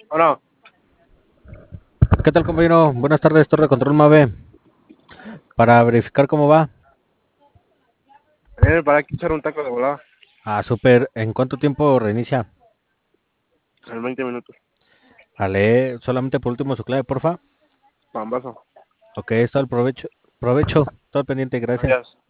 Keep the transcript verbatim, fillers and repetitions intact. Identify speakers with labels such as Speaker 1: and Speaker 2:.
Speaker 1: Bueno,
Speaker 2: ¿Qué tal, compañero? Buenas tardes, Torre de Control Mave. Para verificar cómo va.
Speaker 1: eh, para aquí echar un taco de volada
Speaker 2: Ah, súper. ¿En cuánto tiempo reinicia?
Speaker 1: en veinte minutos.
Speaker 2: Ale, solamente por último su clave, porfa.
Speaker 1: Pambazo.
Speaker 2: Ok, está el provecho. Provecho. Todo pendiente, gracias.
Speaker 1: Gracias.